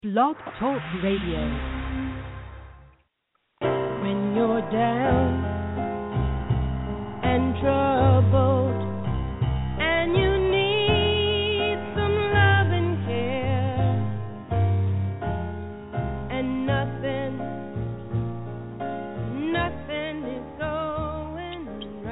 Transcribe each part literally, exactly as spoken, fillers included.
Blog Talk Radio. When you're down and troubled and you need some love and care and nothing, nothing is going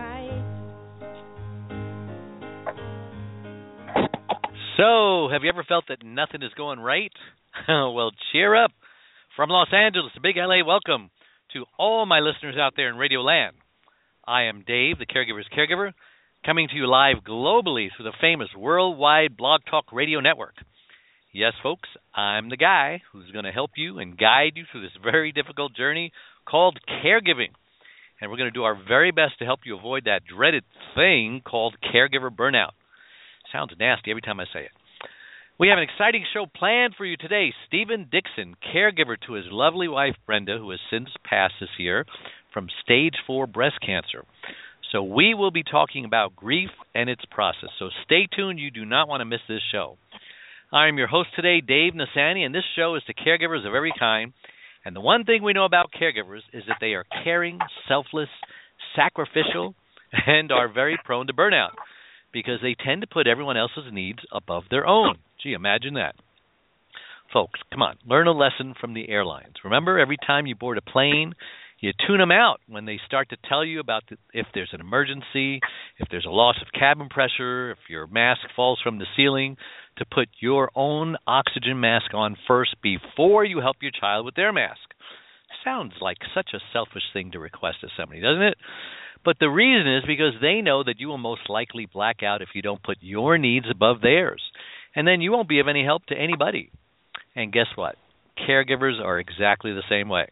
right. So, have you ever felt that nothing is going right? Well, cheer up. From Los Angeles to Big L A, welcome to all my listeners out there in Radio Land. I am Dave, the Caregiver's Caregiver, coming to you live globally through the famous worldwide Blog Talk Radio Network. Yes, folks, I'm the guy who's going to help you and guide you through this very difficult journey called caregiving. And we're going to do our very best to help you avoid that dreaded thing called caregiver burnout. Sounds nasty every time I say it. We have an exciting show planned for you today. Stephen Dixon, caregiver to his lovely wife, Brenda, who has since passed this year from stage four breast cancer. So we will be talking about grief and its process. So stay tuned. You do not want to miss this show. I'm your host today, Dave Nasani, and this show is to caregivers of every kind. And the one thing we know about caregivers is that they are caring, selfless, sacrificial, and are very prone to burnout because they tend to put everyone else's needs above their own. Gee, imagine that. Folks, come on, learn a lesson from the airlines. Remember, every time you board a plane, you tune them out when they start to tell you about the, if there's an emergency, if there's a loss of cabin pressure, if your mask falls from the ceiling, to put your own oxygen mask on first before you help your child with their mask. Sounds like such a selfish thing to request of somebody, doesn't it? But the reason is because they know that you will most likely black out if you don't put your needs above theirs. And then you won't be of any help to anybody. And guess what? Caregivers are exactly the same way.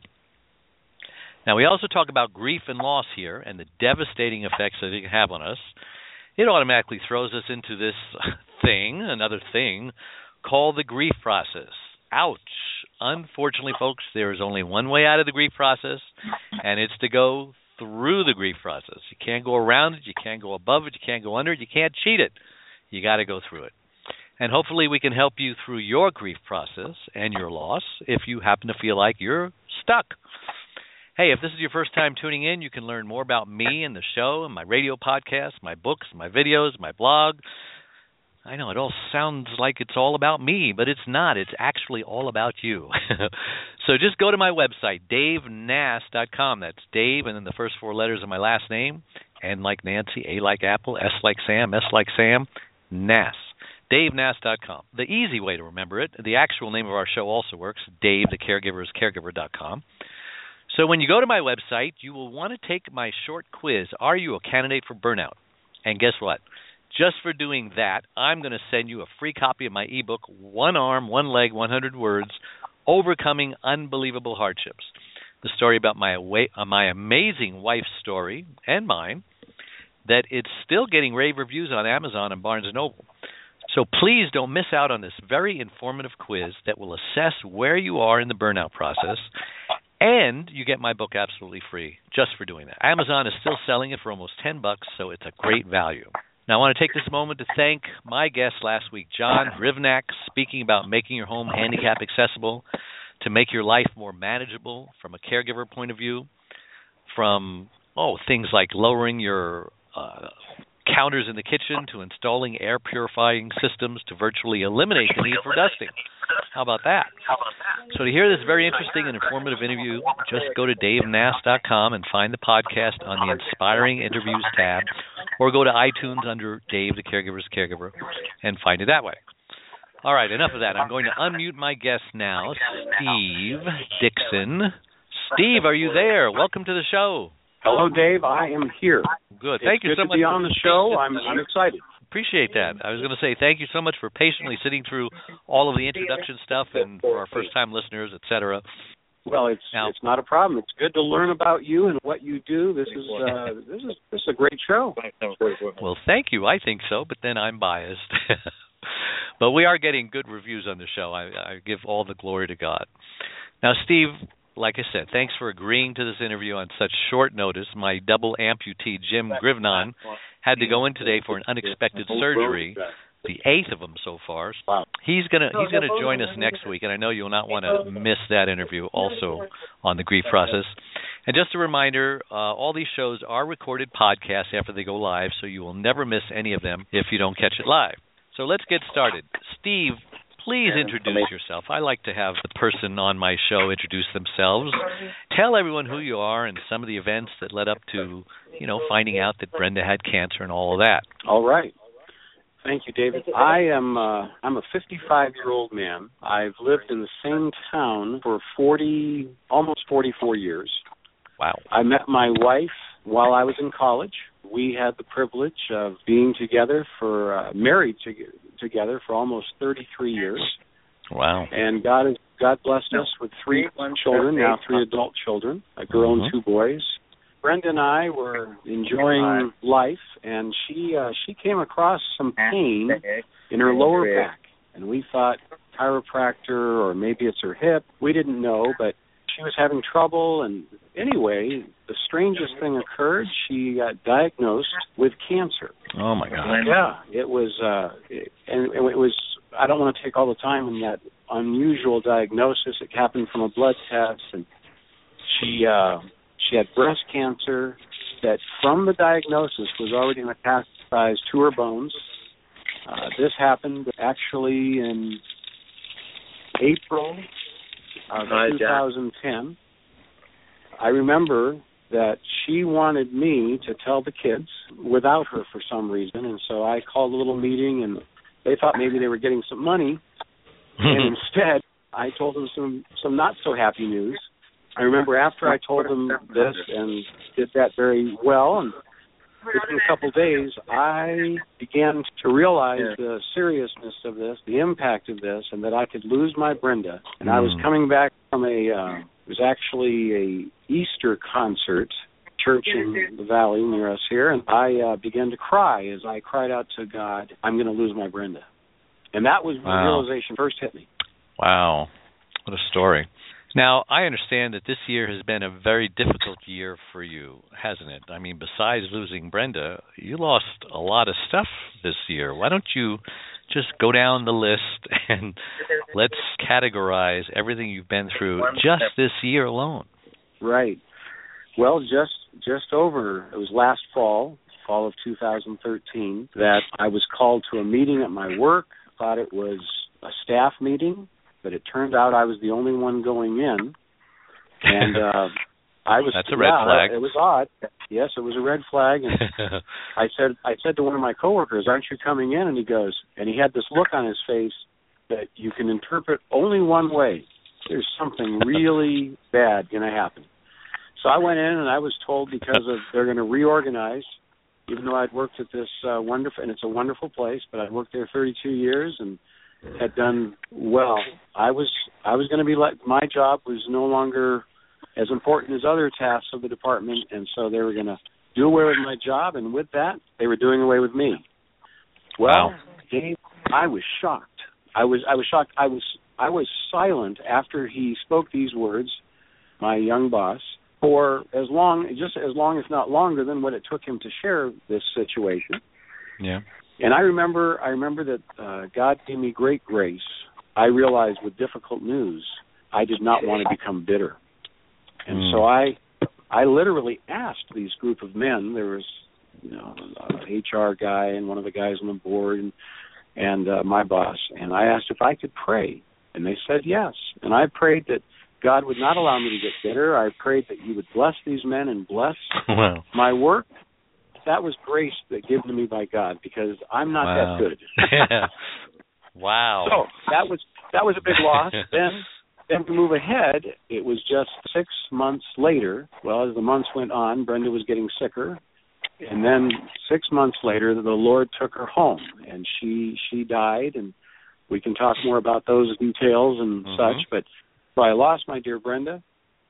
Now, we also talk about grief and loss here and the devastating effects that it can have on us. It automatically throws us into this thing, another thing, called the grief process. Ouch. Unfortunately, folks, there is only one way out of the grief process, and it's to go through the grief process. You can't go around it. You can't go above it. You can't go under it. You can't cheat it. You got to go through it. And hopefully we can help you through your grief process and your loss if you happen to feel like you're stuck. Hey, if this is your first time tuning in, you can learn more about me and the show and my radio podcast, my books, my videos, my blog. I know it all sounds like it's all about me, but it's not. It's actually all about you. So just go to my website, dave nass dot com. That's Dave and then the first four letters of my last name, N like Nancy, A like Apple, S like Sam, S like Sam, Nass. dave nass dot com. The easy way to remember it, the actual name of our show also works, Dave the Caregiver's Caregiver dot com. So when you go to my website, you will want to take my short quiz, Are You a Candidate for Burnout? And guess what? Just for doing that, I'm going to send you a free copy of my ebook, One Arm, One Leg, one hundred Words, Overcoming Unbelievable Hardships. The story about my, away, uh, my amazing wife's story, and mine, that it's still getting rave reviews on Amazon and Barnes and Noble. So please don't miss out on this very informative quiz that will assess where you are in the burnout process, and you get my book absolutely free just for doing that. Amazon is still selling it for almost ten bucks, so it's a great value. Now, I want to take this moment to thank my guest last week, John Drivnak, speaking about making your home handicap accessible to make your life more manageable from a caregiver point of view, from, oh, things like lowering your uh, counters in the kitchen to installing air purifying systems to virtually eliminate the need for dusting. How about that? So to hear this very interesting and informative interview, just go to dave nass dot com and find the podcast on the Inspiring Interviews tab, or go to iTunes under Dave the Caregiver's Caregiver and find it that way. All right, enough of that. I'm going to unmute my guest now, Steve Dixon. Steve, are you there? Welcome to the show. Hello, Dave. I am here. Good. Thank it's you good so to much be for on the show. I'm, I'm excited. Appreciate that. I was going to say thank you so much for patiently sitting through all of the introduction stuff and for our first-time listeners, et cetera. Well, it's now, it's not a problem. It's good to learn about you and what you do. This is uh, this is this is a great show. Well, thank you. I think so, but then I'm biased. But we are getting good reviews on the show. I, I give all the glory to God. Now, Steve, like I said, thanks for agreeing to this interview on such short notice. My double amputee, Jim Grivnon, had to go in today for an unexpected surgery the eighth of them so far. Wow. He's gonna he's gonna join us next week, and I know you'll not want to miss that interview. Also on the grief process. And just a reminder, uh, all these shows are recorded podcasts after they go live, so you will never miss any of them if you don't catch it live. So let's get started. Steve, please introduce yourself. I like to have the person on my show introduce themselves. Tell everyone who you are and some of the events that led up to, you know, finding out that Brenda had cancer and all of that. All right. Thank you, David. I am uh, I'm a fifty-five-year-old man. I've lived in the same town for forty, almost forty-four years. Wow. I met my wife while I was in college. We had the privilege of being together for, uh, married to, together for almost thirty-three years. Wow. And God has, God blessed us with three children, now three adult children, a girl mm-hmm. and two boys. Brenda and I were enjoying life, and she uh, she came across some pain in her lower back. And we thought chiropractor or maybe it's her hip. We didn't know, but she was having trouble, and anyway, the strangest thing occurred. She got diagnosed with cancer. Oh, my God. Yeah, it was, uh, it, and it was, I don't want to take all the time in that unusual diagnosis. It happened from a blood test, and she uh, she had breast cancer that from the diagnosis was already metastasized to her bones. Uh, this happened actually in April of two thousand ten. I remember that she wanted me to tell the kids without her for some reason, and so I called a little meeting, and they thought maybe they were getting some money, and instead I told them some, some not-so-happy news. I remember after I told them this and did that very well, and within a couple of days, I began to realize the seriousness of this, the impact of this, and that I could lose my Brenda. And mm. I was coming back from a, uh, it was actually a Easter concert, church in the valley near us here, and I uh, began to cry as I cried out to God, I'm going to lose my Brenda. And that was when wow. the realization first hit me. Wow. What a story. Now, I understand that this year has been a very difficult year for you, hasn't it? I mean, besides losing Brenda, you lost a lot of stuff this year. Why don't you just go down the list and let's categorize everything you've been through just this year alone? Right. Well, just just over, it was last fall, fall of two thousand thirteen, that I was called to a meeting at my work. I thought it was a staff meeting, but it turned out I was the only one going in, and uh, I was. That's a red yeah, flag. It was odd. Yes, it was a red flag. And I said, I said to one of my coworkers, "Aren't you coming in?" And he goes, and he had this look on his face that you can interpret only one way. There's something really bad going to happen. So I went in, and I was told because of they're going to reorganize. Even though I'd worked at this uh, wonderful, and it's a wonderful place, but I'd worked there thirty-two years and had done well. I was I was going to be let. My job was no longer as important as other tasks of the department, and so they were going to do away with my job, and with that, they were doing away with me. Well, wow. Dave, I was shocked. I was I was shocked. I was I was silent after he spoke these words, my young boss, for as long, just as long, if not longer, than what it took him to share this situation. Yeah. And I remember, I remember that uh, God gave me great grace. I realized with difficult news, I did not want to become bitter, and mm. so I, I literally asked these group of men. There was, you know, an H R guy and one of the guys on the board, and, and uh, my boss, and I asked if I could pray, and they said yes. And I prayed that God would not allow me to get bitter. I prayed that He would bless these men and bless wow. my work. That was grace that given to me by God, because I'm not wow. that good. yeah. Wow. So that was that was a big loss. Then then to move ahead, it was just six months later. Well, as the months went on, Brenda was getting sicker, and then six months later, the Lord took her home, and she she died. And we can talk more about those details and mm-hmm. such. But so I lost my dear Brenda.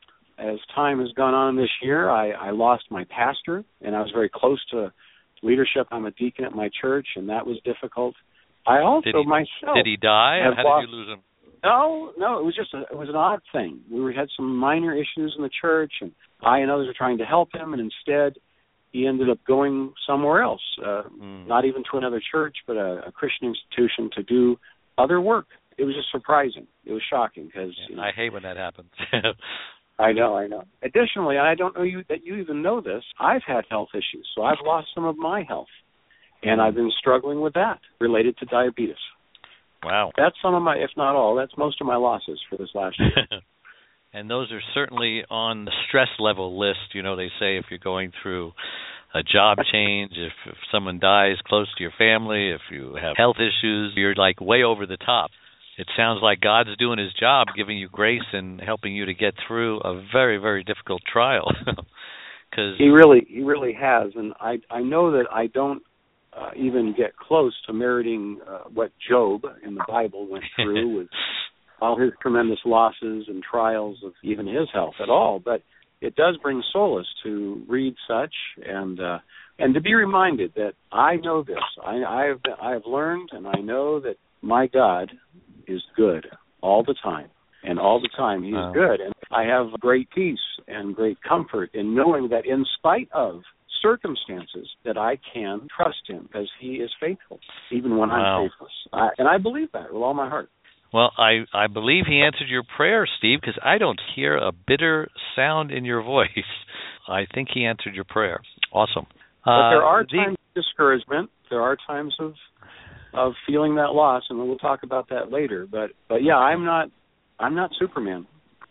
As time has gone on this year, I, I lost my pastor, and I was very close to leadership. I'm a deacon at my church, and that was difficult. I also did he, myself. Did he die? How lost, did you lose him? No, no. It was just a, it was an odd thing. We were, had some minor issues in the church, and I and others were trying to help him, and instead, he ended up going somewhere else, uh, mm. not even to another church, but a, a Christian institution to do other work. It was just surprising. It was shocking because yeah, you know, I hate when that happens. I know, I know. Additionally, I don't know you that you even know this, I've had health issues, so I've lost some of my health, and I've been struggling with that related to diabetes. Wow. That's some of my, if not all, that's most of my losses for this last year. And those are certainly on the stress level list. You know, they say if you're going through a job change, if, if someone dies close to your family, if you have health issues, you're like way over the top. It sounds like God's doing his job, giving you grace and helping you to get through a very, very difficult trial. Cause he really, he really has. And I, I know that I don't uh, even get close to meriting uh, what Job in the Bible went through with all his tremendous losses and trials of even his health at all. But it does bring solace to read such and uh, and to be reminded that I know this. I, I have been, I have learned and I know that my God is good all the time, and all the time he is wow. good. And I have great peace and great comfort in knowing that in spite of circumstances that I can trust him because he is faithful, even when wow. I'm faithless. I, and I believe that with all my heart. Well, I, I believe he answered your prayer, Steve, because I don't hear a bitter sound in your voice. I think he answered your prayer. Awesome. But there are uh, the, times of discouragement. There are times of of feeling that loss, and we'll talk about that later. But but yeah, I'm not I'm not Superman.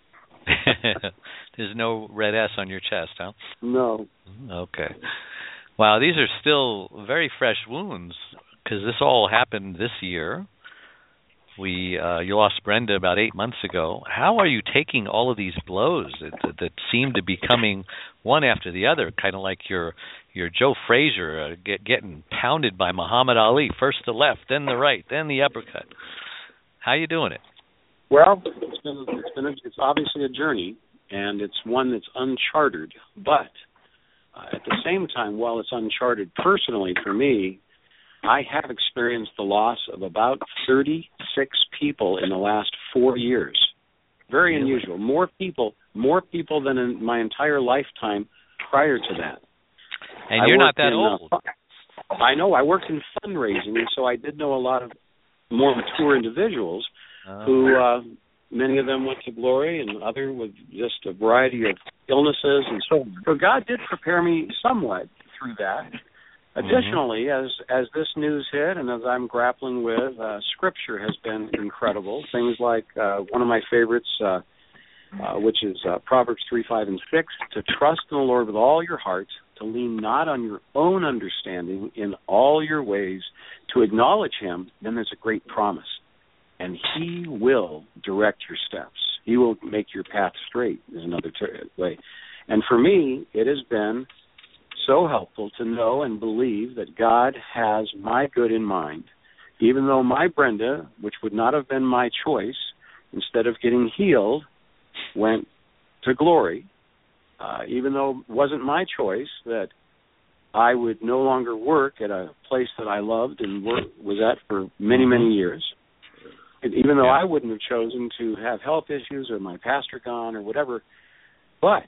There's no red S on your chest, huh? No. Okay. Wow, these are still very fresh wounds because this all happened this year. We uh, you lost Brenda about eight months ago. How are you taking all of these blows that, that, that seem to be coming one after the other, kind of like your your Joe Frazier uh, get, getting pounded by Muhammad Ali, first the left, then the right, then the uppercut? How you doing it? Well, it's been it's been a, it's obviously a journey, and it's one that's uncharted. But uh, at the same time, while it's uncharted personally for me, I have experienced the loss of about thirty-six people in the last four years. Very really? unusual. More people, more people than in my entire lifetime prior to that. And I you're not that in, old. Uh, I know. I worked in fundraising, and so I did know a lot of more mature individuals oh. who, uh, many of them went to glory, and other with just a variety of illnesses and so on. So God did prepare me somewhat through that. Additionally, mm-hmm. as as this news hit and as I'm grappling with, uh, Scripture has been incredible. Things like uh, one of my favorites, uh, uh, which is uh, Proverbs three, five, and six, to trust in the Lord with all your heart, to lean not on your own understanding in all your ways, to acknowledge him, then there's a great promise. And he will direct your steps. He will make your path straight is another ter- way. And for me, it has been so helpful to know and believe that God has my good in mind, even though my Brenda, which would not have been my choice, instead of getting healed, went to glory, uh, even though it wasn't my choice that I would no longer work at a place that I loved and work, was at for many, many years. And even though I wouldn't have chosen to have health issues or my pastor gone or whatever, but,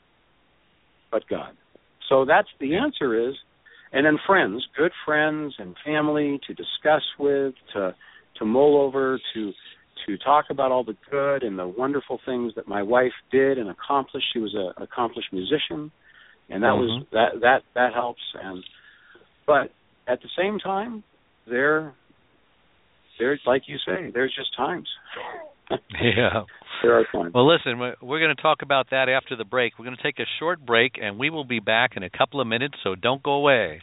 but God. So that's the answer is, and then friends, good friends and family to discuss with, to to mull over, to to talk about all the good and the wonderful things that my wife did and accomplished. She was an accomplished musician, and that mm-hmm. was that that that helps. And but at the same time, there, there's like you say, there's just times. Yeah. There are times. Well, listen, we're going to talk about that after the break. We're going to take a short break, and we will be back in a couple of minutes, so don't go away.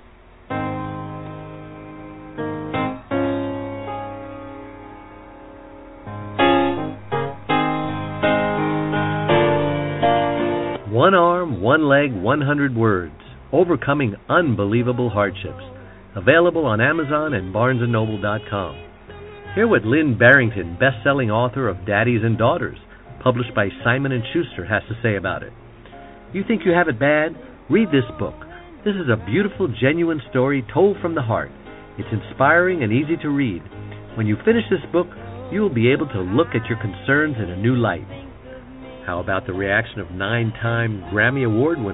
One arm, one leg, one hundred words. Overcoming unbelievable hardships. Available on Amazon and Barnes and Noble dot com. Hear what Lynn Barrington, best-selling author of Daddies and Daughters, published by Simon and Schuster, has to say about it. You think you have it bad? Read this book. This is a beautiful, genuine story told from the heart. It's inspiring and easy to read. When you finish this book, you will be able to look at your concerns in a new light. How about the reaction of nine-time Grammy Award winner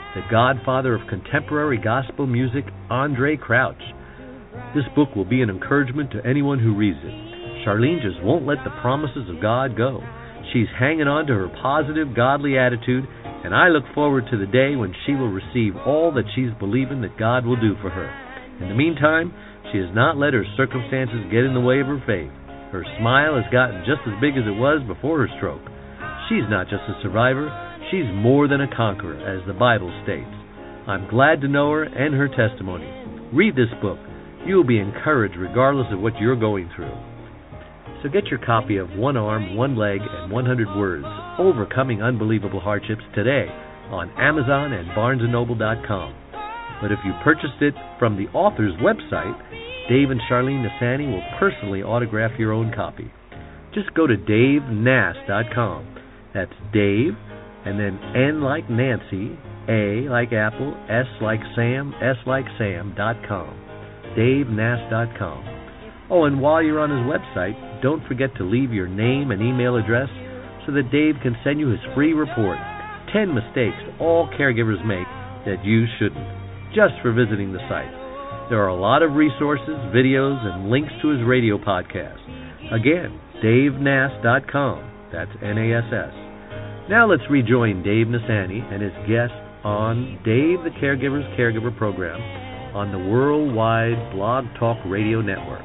the godfather of contemporary gospel music, Andre Crouch. This book will be an encouragement to anyone who reads it. Charlene just won't let the promises of God go. She's hanging on to her positive, godly attitude, and I look forward to the day when she will receive all that she's believing that God will do for her. In the meantime, she has not let her circumstances get in the way of her faith. Her smile has gotten just as big as it was before her stroke. She's not just a survivor, she's more than a conqueror, as the Bible states. I'm glad to know her and her testimony. Read this book. You will be encouraged regardless of what you're going through. So get your copy of One Arm, One Leg, and one hundred Words, Overcoming Unbelievable Hardships today on Amazon and Barnes and Noble dot com. But if you purchased it from the author's website, Dave and Charlene Nassaney will personally autograph your own copy. Just go to Dave Nass dot com. That's Dave, and then N like Nancy, A like Apple, S like Sam, S like Sam dot com. Dave Nass dot com. Oh, and while you're on his website, don't forget to leave your name and email address so that Dave can send you his free report, ten mistakes all caregivers make that you shouldn't, just for visiting the site. There are a lot of resources, videos, and links to his radio podcast. Again, Dave Nass dot com. That's N A S S. Now let's rejoin Dave Nassaney and his guest on Dave the Caregiver's Caregiver program on the Worldwide Blog Talk Radio Network.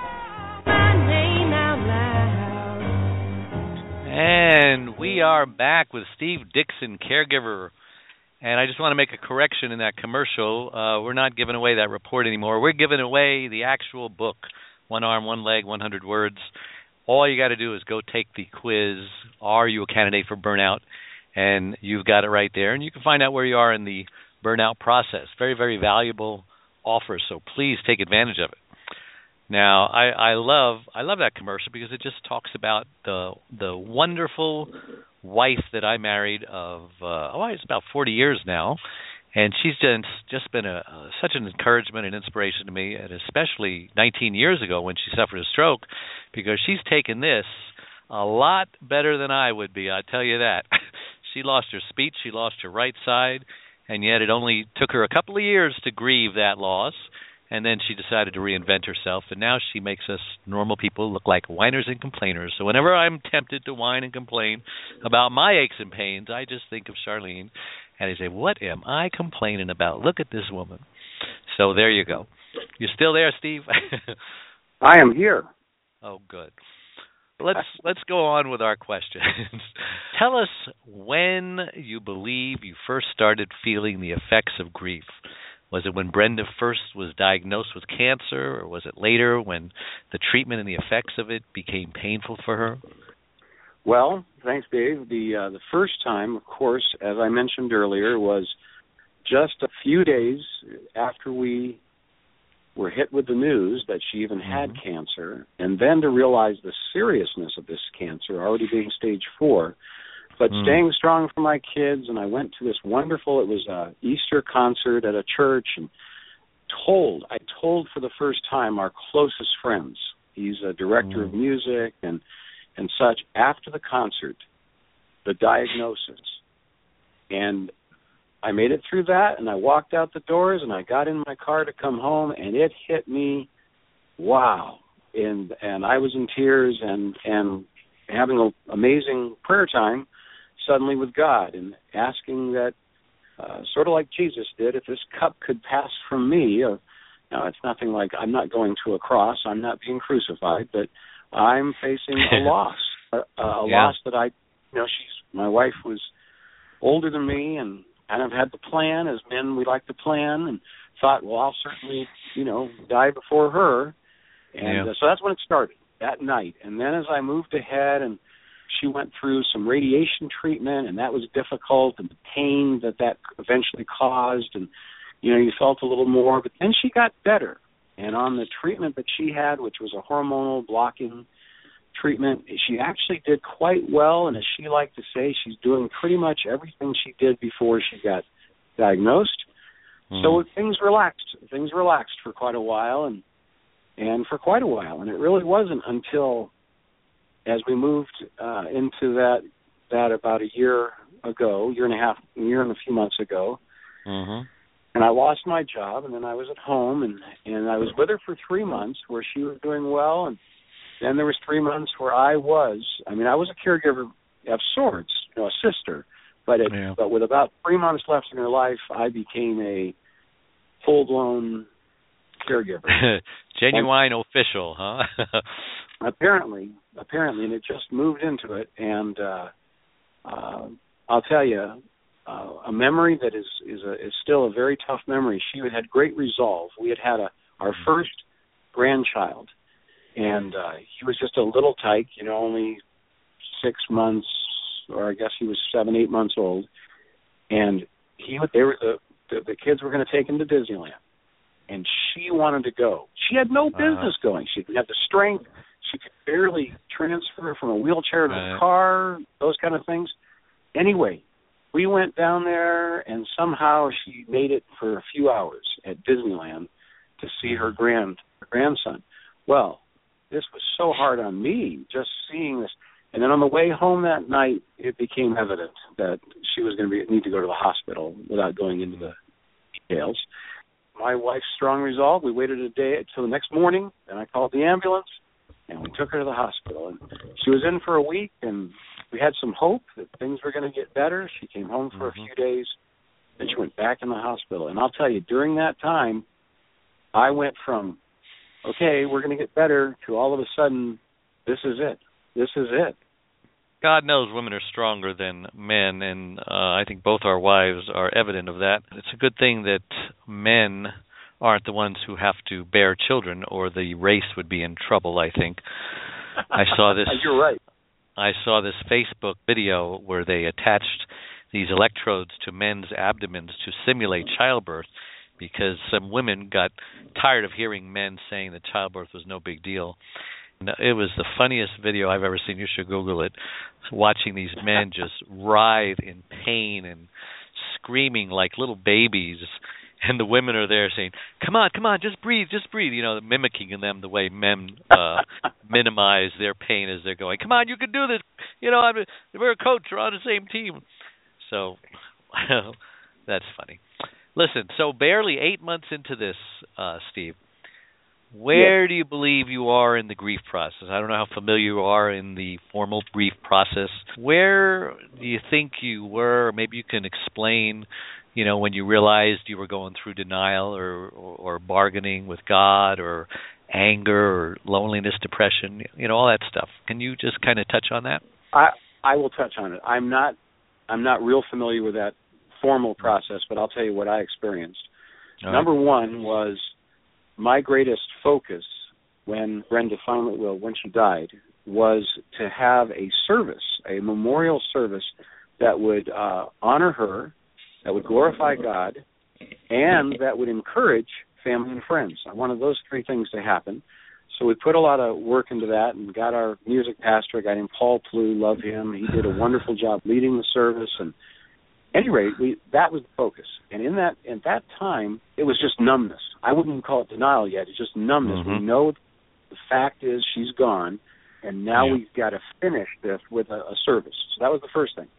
And we are back with Steve Dixon, caregiver. And I just want to make a correction in that commercial. Uh, we're not giving away that report anymore. We're giving away the actual book, One Arm, One Leg, one hundred Words. All you got to do is go take the quiz, Are You a Candidate for Burnout? And you've got it right there. And you can find out where you are in the burnout process. Very, very valuable offer, so please take advantage of it. Now, I, I love I love that commercial because it just talks about the the wonderful wife that I married of, uh, oh, it's about forty years now, and she's just, just been a, a, such an encouragement and inspiration to me, and especially nineteen years ago when she suffered a stroke, because she's taken this a lot better than I would be, I tell you that. She lost her speech, she lost her right side, and yet it only took her a couple of years to grieve that loss. And then she decided to reinvent herself, and now she makes us normal people look like whiners and complainers. So whenever I'm tempted to whine and complain about my aches and pains, I just think of Charlene, and I say, what am I complaining about? Look at this woman. So there you go. You still there, Steve? I am here. Oh, good. Let's let's go on with our questions. Tell us when you believe you first started feeling the effects of grief. Was it when Brenda first was diagnosed with cancer, or was it later when the treatment and the effects of it became painful for her? Well, thanks, Dave. The uh, the first time, of course, as I mentioned earlier, was just a few days after we were hit with the news that she even had mm-hmm. cancer, and then to realize the seriousness of this cancer, already being stage four. But mm. staying strong for my kids, and I went to this wonderful, it was a Easter concert at a church, and told, I told for the first time our closest friends, he's a director mm. of music and, and such, after the concert, the diagnosis. And I made it through that, and I walked out the doors, and I got in my car to come home, and it hit me, wow. And, and I was in tears and, and having an amazing prayer time suddenly with God, and asking that, uh, sort of like Jesus did, if this cup could pass from me. Uh, now, it's nothing like I'm not going to a cross, I'm not being crucified, but I'm facing a loss, a, a yeah. loss that I, you know, she's my wife was older than me, and kind of had the plan, as men we like to plan, and thought, well, I'll certainly, you know, die before her, and yeah. uh, so that's when it started, that night. And then as I moved ahead, and she went through some radiation treatment, and that was difficult, and the pain that that eventually caused, and, you know, you felt a little more. But then she got better, and on the treatment that she had, which was a hormonal blocking treatment, she actually did quite well, and as she liked to say, she's doing pretty much everything she did before she got diagnosed. Mm. So things relaxed. Things relaxed for quite a while, and and for quite a while. And it really wasn't until as we moved uh, into that that about a year ago, year and a half, year and a few months ago, Mm-hmm. And I lost my job, and then I was at home, and, and I was with her for three months where she was doing well, and then there was three months where I was, I mean, I was a caregiver of sorts, you know, a sister, but it, yeah. but with about three months left in her life, I became a full-blown caregiver. Genuine and, official, huh? apparently, apparently, and it just moved into it, and uh, uh, I'll tell you, uh, a memory that is is, a, is still a very tough memory. She had great resolve. We had had a, our first grandchild, and uh, he was just a little tyke, you know, only six months, or I guess he was seven, eight months old, and he they were the the, the kids were going to take him to Disneyland, and she wanted to go. She had no business uh, going. She didn't have the strength. She could barely transfer from a wheelchair to uh, a car, those kind of things. Anyway, we went down there, and somehow she made it for a few hours at Disneyland to see her grand her grandson. Well, this was so hard on me, just seeing this. And then on the way home that night, it became evident that she was going to be, need to go to the hospital without going into the details. My wife's strong resolve, we waited a day until the next morning, and I called the ambulance, and we took her to the hospital. And she was in for a week, and we had some hope that things were going to get better. She came home for mm-hmm. a few days, then she went back in the hospital. And I'll tell you, during that time, I went from, okay, we're going to get better, to all of a sudden, this is it. This is it. God knows women are stronger than men, and uh, I think both our wives are evident of that. It's a good thing that men aren't the ones who have to bear children, or the race would be in trouble, I think. I saw this. You're right. I saw this Facebook video where they attached these electrodes to men's abdomens to simulate childbirth, because some women got tired of hearing men saying that childbirth was no big deal. And it was the funniest video I've ever seen. You should Google it. Watching these men just writhe in pain and screaming like little babies, and the women are there saying, "Come on, come on, just breathe, just breathe." You know, mimicking them the way men uh, minimize their pain as they're going. "Come on, you can do this. You know, I'm a, we're a coach. We're on the same team." So that's funny. Listen, so barely eight months into this, uh, Steve, where yes. do you believe you are in the grief process? I don't know how familiar you are in the formal grief process. Where do you think you were? Maybe you can explain, you know, when you realized you were going through denial or, or, or bargaining with God, or anger or loneliness, depression, you know, all that stuff. Can you just kind of touch on that? I I will touch on it. I'm not I'm not real familiar with that formal process, but I'll tell you what I experienced. All Number right. one was my greatest focus when Brenda finally, well, when she died, was to have a service, a memorial service that would uh, honor her, that would glorify God, and that would encourage family and friends. I wanted those three things to happen. So we put a lot of work into that and got our music pastor, a guy named Paul Plew, love him. He did a wonderful job leading the service. And at any rate, we, that was the focus. And in that at that time, it was just numbness. I wouldn't even call it denial yet. It's just numbness. Mm-hmm. We know the fact is she's gone, and now yeah. we've got to finish this with a, a service. So that was the first thing.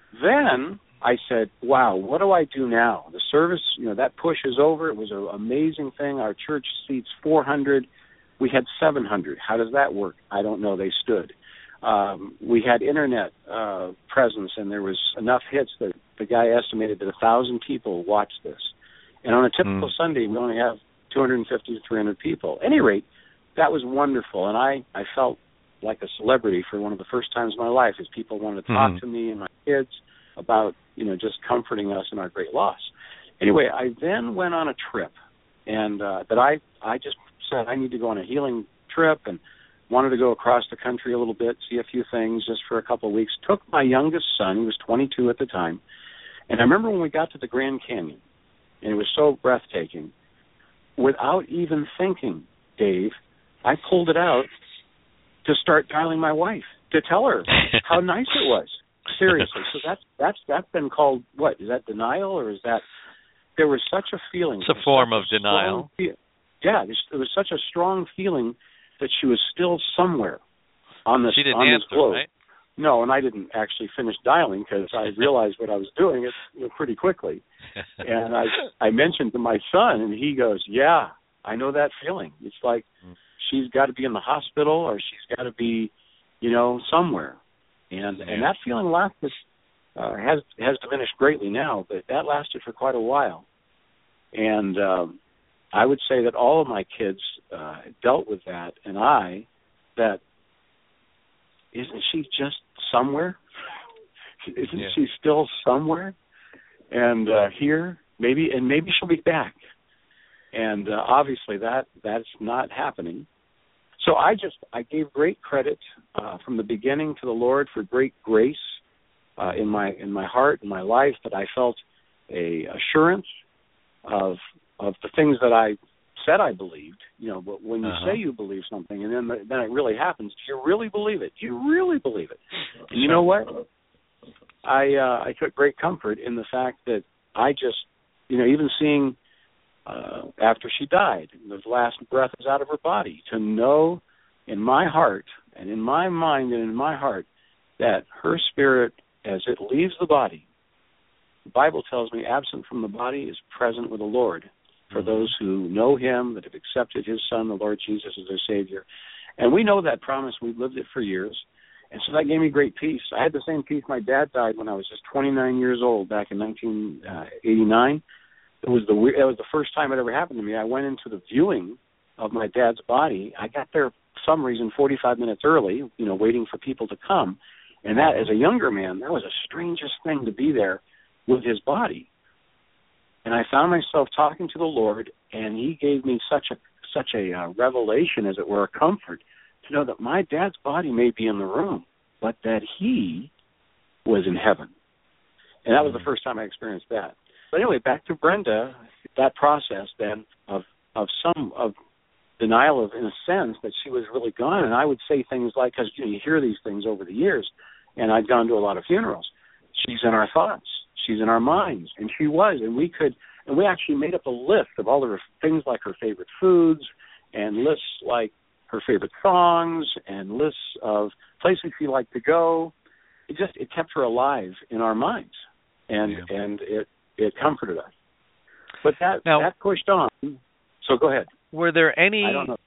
Then I said, wow, what do I do now? The service, you know, that push is over. It was an amazing thing. Our church seats four hundred. We had seven hundred. How does that work? I don't know. They stood. Um, we had internet uh, presence, and there was enough hits that the guy estimated that one thousand people watched this. And on a typical mm. Sunday, we only have two hundred fifty to three hundred people. At any rate, that was wonderful, and I, I felt like a celebrity for one of the first times in my life, as people wanted to talk mm. to me and my kids about, you know, just comforting us in our great loss. Anyway, I then went on a trip, and uh, that I, I just said I need to go on a healing trip, and wanted to go across the country a little bit, see a few things just for a couple of weeks. Took my youngest son, he was twenty-two at the time, and I remember when we got to the Grand Canyon, and it was so breathtaking, without even thinking, Dave, I pulled it out to start dialing my wife, to tell her how nice it was. Seriously. So that's that's that's been called, what, is that denial, or is that, there was such a feeling. It's a form of denial. Feel, yeah, there was such a strong feeling that she was still somewhere on this, she didn't on answer, this globe. Right? no, and I didn't actually finish dialing because I realized what I was doing it you know, pretty quickly. And I I mentioned to my son, and he goes, "Yeah, I know that feeling. It's like she's got to be in the hospital or she's got to be, you know, somewhere." And yeah. and that feeling lasted uh, has has diminished greatly now, but that lasted for quite a while. And um, I would say that all of my kids uh, dealt with that, and I that. Isn't she just somewhere? Isn't yeah. she still somewhere? And uh, here, maybe, and maybe she'll be back. And uh, obviously, that that's not happening. So I just I gave great credit uh, from the beginning to the Lord for great grace uh, in my in my heart and my life, that I felt a assurance of of the things that I said I believed. You know, but when you uh-huh. say you believe something and then then it really happens, do you really believe it? Do you really believe it? And you know what? I uh, I took great comfort in the fact that I just, you know, even seeing uh, after she died, the last breath is out of her body, to know in my heart and in my mind and in my heart that her spirit, as it leaves the body, the Bible tells me, absent from the body is present with the Lord. For those who know him, that have accepted his son, the Lord Jesus, as their Savior. And we know that promise. We've lived it for years. And so that gave me great peace. I had the same peace. My dad died when I was just twenty-nine years old back in nineteen eighty-nine. It was the it was the first time it ever happened to me. I went into the viewing of my dad's body. I got there for some reason forty-five minutes early, you know, waiting for people to come. And that, as a younger man, that was the strangest thing to be there with his body. And I found myself talking to the Lord, and he gave me such a such a uh, revelation, as it were, a comfort, to know that my dad's body may be in the room, but that he was in heaven. And that was the first time I experienced that. But anyway, back to Brenda, that process then of of some of denial of, in a sense, that she was really gone. And I would say things like, because you know, you hear these things over the years, and I'd gone to a lot of funerals. She's in our thoughts. She's in our minds, and she was, and we could, and we actually made up a list of all of her things, like her favorite foods, and lists like her favorite songs, and lists of places she liked to go. It just, it kept her alive in our minds, and yeah. and it it comforted us. But that now, that pushed on. So go ahead. Were there any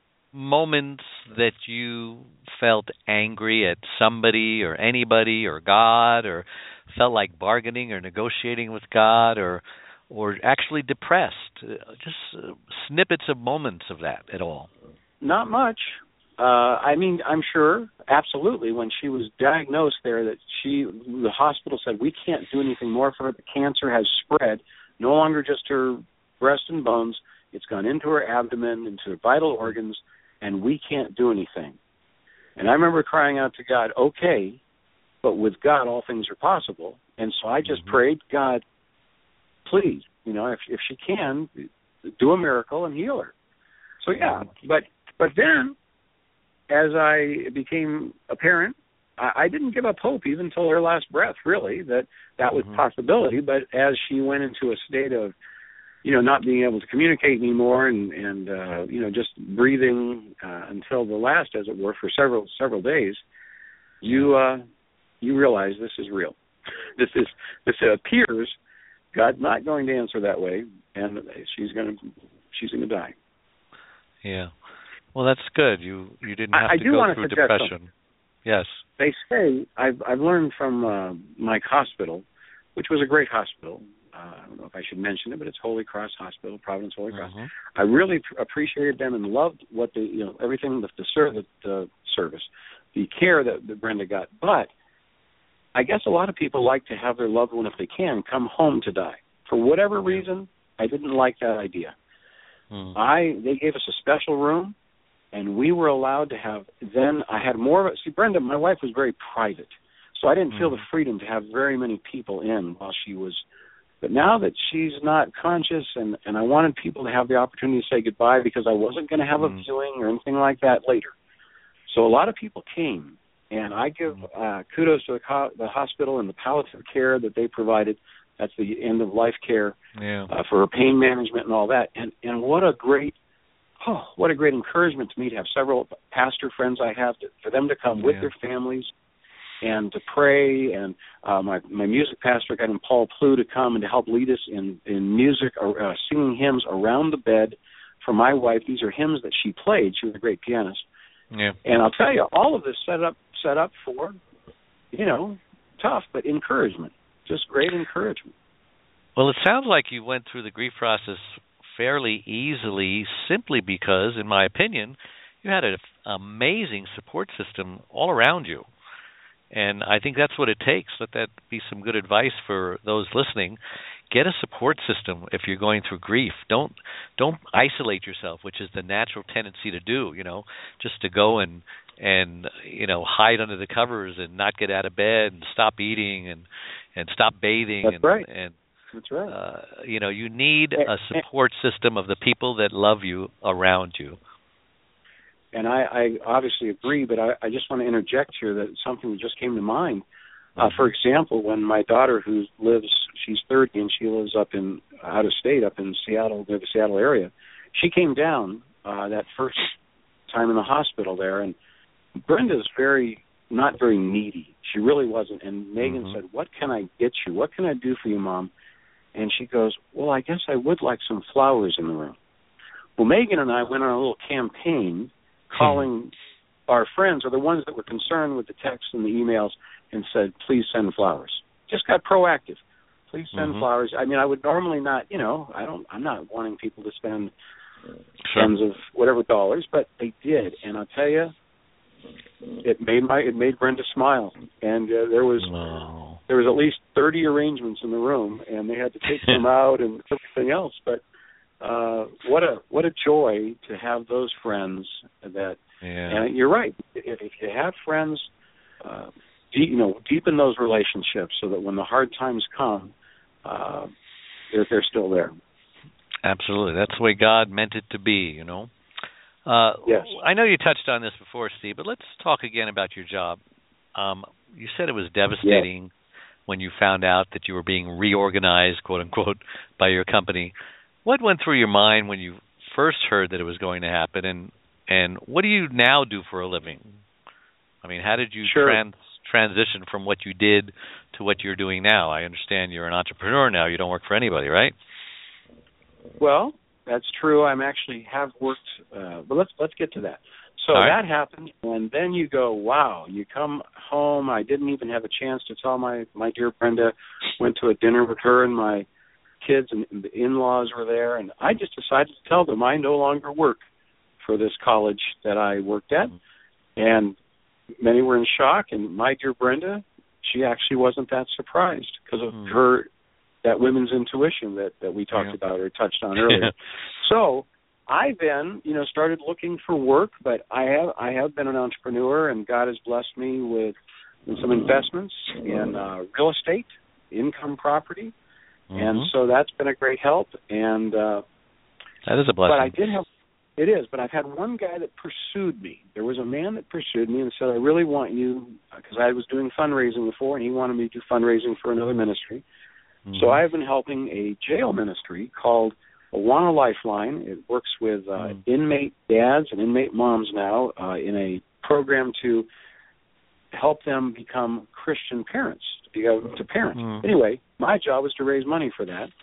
moments that you felt angry at somebody or anybody or God, or felt like bargaining or negotiating with God, or or actually depressed? Just uh, snippets of moments of that at all? Not much. Uh, I mean, I'm sure, absolutely, when she was diagnosed there, that she, the hospital said, we can't do anything more for her. The cancer has spread, no longer just her breast and bones. It's gone into her abdomen, into her vital organs, and we can't do anything. And I remember crying out to God, okay, but with God all things are possible. And so I just mm-hmm. prayed, God, please, you know, if if she can, do a miracle and heal her. So yeah, but but then as I became a parent, I, I didn't give up hope even until her last breath, really, that that was a mm-hmm. possibility. But as she went into a state of, you know, not being able to communicate anymore, and, and uh, you know, just breathing uh, until the last, as it were, for several several days, you uh, you realize this is real. This is this appears God's not going to answer that way, and she's going to she's going to die. Yeah. Well, that's good. You you didn't have I, to I do go want through to suggest depression. Something. Yes. They say I've I've learned from uh, my hospital, which was a great hospital. Uh, I don't know if I should mention it, but it's Holy Cross Hospital, Providence Holy Cross. Mm-hmm. I really pr- appreciated them and loved what the you know everything the the, ser- the, the service, the care that, that Brenda got. But I guess a lot of people like to have their loved one, if they can, come home to die. For whatever reason, I didn't like that idea. Mm. I they gave us a special room, and we were allowed to have. Then I had more of it. See, Brenda, my wife was very private, so I didn't mm. feel the freedom to have very many people in while she was. But now that she's not conscious, and, and I wanted people to have the opportunity to say goodbye, because I wasn't going to have mm. a viewing or anything like that later. So a lot of people came, and I give uh, kudos to the, co- the hospital and the palliative care that they provided. That's the end-of-life care yeah. uh, for pain management and all that. And and what a great, oh, what a great encouragement to me to have several pastor friends I have, to, for them to come yeah. with their families and to pray. And uh, my my music pastor got him Paul Plew to come and to help lead us in in music, or uh, singing hymns around the bed for my wife. These are hymns that she played. She was a great pianist. Yeah. And I'll tell you, all of this set up set up for, you know, tough but encouragement, just great encouragement. Well, it sounds like you went through the grief process fairly easily, simply because, in my opinion, you had an amazing support system all around you. And I think that's what it takes. Let that be some good advice for those listening. Get a support system if you're going through grief. Don't don't isolate yourself, which is the natural tendency to do, you know, just to go and and you know, hide under the covers and not get out of bed and stop eating and and stop bathing. That's and, right. And That's right. Uh, you know, you need a support system of the people that love you around you. And I, I obviously agree, but I, I just want to interject here that something that just came to mind. Uh, for example, when my daughter, who lives, she's thirty and she lives up in out of state, up in Seattle, near the Seattle area, she came down uh, that first time in the hospital there, and Brenda's very not very needy. She really wasn't. And Megan mm-hmm. said, "What can I get you? What can I do for you, Mom?" And she goes, "Well, I guess I would like some flowers in the room." Well, Megan and I went on a little campaign calling our friends, or the ones that were concerned with the texts and the emails, and said, "Please send flowers." Just got proactive. Please send mm-hmm. flowers. I mean, I would normally not, you know, I don't, I'm not wanting people to spend sure. tens of whatever dollars, but they did, and I'll tell you, it made my, it made Brenda smile, and uh, there was, oh. there was at least thirty arrangements in the room, and they had to take them out and everything else, but uh, what a, what a joy to have those friends that. Yeah. And you're right. If, if you have friends, uh, deep, you know, deepen those relationships so that when the hard times come, uh, they're they're still there. Absolutely, that's the way God meant it to be. You know. Uh, yes. I know you touched on this before, Steve, but let's talk again about your job. Um, you said it was devastating yes. when you found out that you were being reorganized, quote unquote, by your company. What went through your mind when you first heard that it was going to happen, and And what do you now do for a living? I mean, how did you sure. trans- transition from what you did to what you're doing now? I understand you're an entrepreneur now. You don't work for anybody, right? Well, that's true. I'm actually have worked, uh, but let's let's get to that. So All right. that happened, and then you go, wow, you come home. I didn't even have a chance to tell my, my dear Brenda. Went to a dinner with her and my kids, and, and the in-laws were there, and I just decided to tell them I no longer work for this college that I worked at, and many were in shock. And my dear Brenda, she actually wasn't that surprised because of mm. her that women's intuition that, that we talked yeah. about or touched on earlier. So I then, you know, started looking for work, but I have I have been an entrepreneur, and God has blessed me with, with some investments in uh, real estate, income property, mm-hmm. and so that's been a great help. And uh, that is a blessing. But I did have. It is, but I've had one guy that pursued me. There was a man that pursued me and said, "I really want you," because I was doing fundraising before, and he wanted me to do fundraising for another ministry. Mm-hmm. So I've been helping a jail ministry called Awana Lifeline. It works with uh, mm-hmm. inmate dads and inmate moms now uh, in a program to help them become Christian parents, to, be, uh, to parent. Mm-hmm. Anyway, my job was to raise money for that.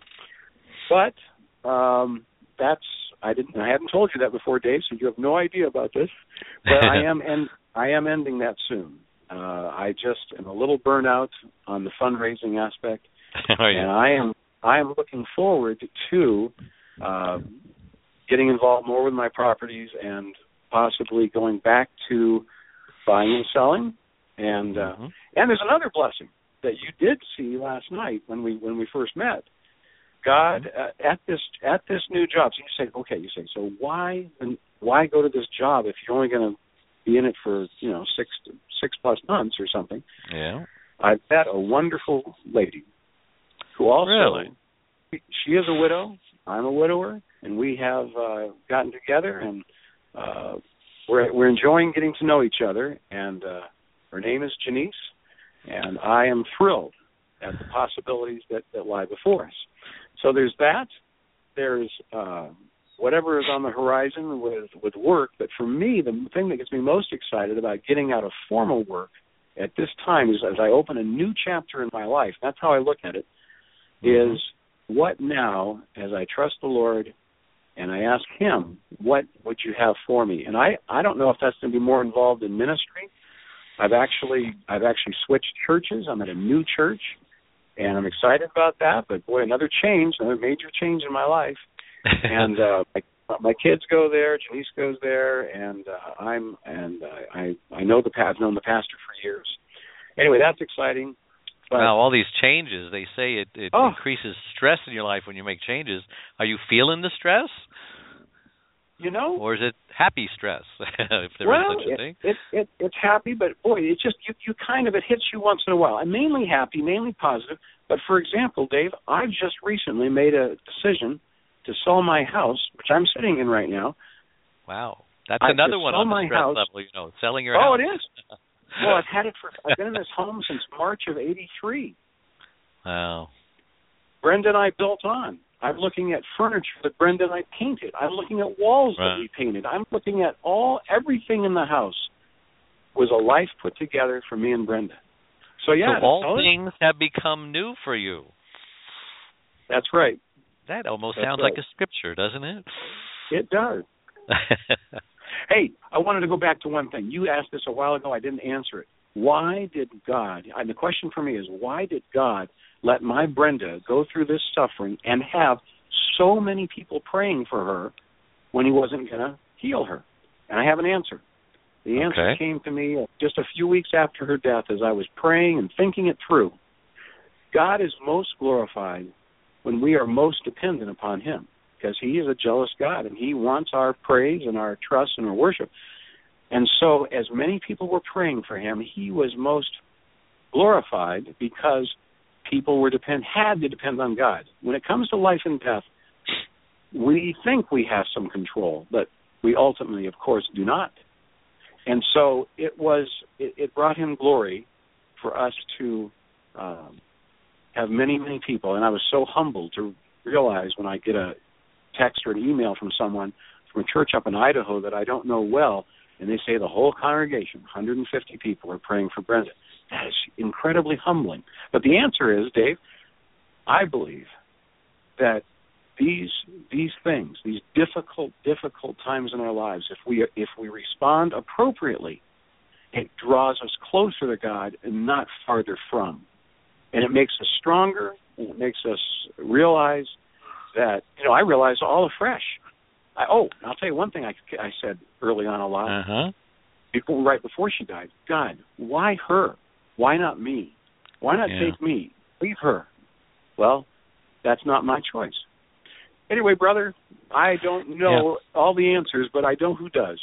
But um, that's I didn't. I hadn't told you that before, Dave, so you have no idea about this. But I am, and I am ending that soon. Uh, I just am a little burnt out on the fundraising aspect, oh, yeah. and I am. I am looking forward to uh, getting involved more with my properties and possibly going back to buying and selling. And uh, mm-hmm. and there's another blessing that you did see last night when we when we first met. God, uh, at this at this new job, so you say, okay, you say, so why why go to this job if you're only going to be in it for, you know, six six plus months or something? Yeah, I've met a wonderful lady who also really? she is a widow. I'm a widower, and we have uh, gotten together, and uh, we're we're enjoying getting to know each other. And uh, her name is Janice, and I am thrilled at the possibilities that, that lie before us. So there's that. There's uh, whatever is on the horizon with, with work. But for me, the thing that gets me most excited about getting out of formal work at this time, is as I open a new chapter in my life, that's how I look at it, mm-hmm. is what now, as I trust the Lord and I ask Him, what would you have for me? And I, I don't know if that's going to be more involved in ministry. I've actually I've actually switched churches. I'm at a new church, and I'm excited about that. But boy, another change, another major change in my life. And uh, my, my kids go there. Janice goes there, and uh, I'm and uh, I I know the I've known the pastor for years. Anyway, that's exciting. But, now, all these changes, they say it, it oh. increases stress in your life when you make changes. Are you feeling the stress? You know, or is it happy stress, if there well, is such a it, thing? It, it, it's happy, but boy, it just you, you kind of it hits you once in a while. I'm mainly happy, mainly positive. But for example, Dave, I've just recently made a decision to sell my house, which I'm sitting in right now. Wow, that's I, another one on the stress house. level. You know, selling your oh, house. Oh, it is. Well, I've had it for. I've been in this home since March of eighty-three. Wow. Brenda and I built on. I'm looking at furniture that Brenda and I painted. I'm looking at walls right. that we painted. I'm looking at all everything in the house was a life put together for me and Brenda. So yeah, so all things have become new for you. That's right. That almost That's sounds right. like a scripture, doesn't it? It does. Hey, I wanted to go back to one thing. You asked this a while ago. I didn't answer it. Why did God, and the question for me is, why did God let my Brenda go through this suffering and have so many people praying for her when He wasn't going to heal her? And I have an answer. The answer okay. came to me just a few weeks after her death as I was praying and thinking it through. God is most glorified when we are most dependent upon Him, because He is a jealous God, and He wants our praise and our trust and our worship. And so as many people were praying for Him, He was most glorified because people were depend had to depend on God. When it comes to life and death, we think we have some control, but we ultimately, of course, do not. And so it was it, it brought Him glory for us to um, have many, many people. And I was so humbled to realize when I get a text or an email from someone from a church up in Idaho that I don't know well, and they say the whole congregation, one hundred fifty people, are praying for Brenda. That is incredibly humbling. But the answer is, Dave, I believe that these these things, these difficult, difficult times in our lives, if we if we respond appropriately, it draws us closer to God and not farther from. And it makes us stronger, and it makes us realize that, you know, I realize all afresh. I, oh, I'll tell you one thing I, I said early on a lot, uh-huh. before, right before she died. God, why her? Why not me? Why not yeah. take me? Leave her. Well, that's not my choice. Anyway, brother, I don't know yeah. all the answers, but I know who does.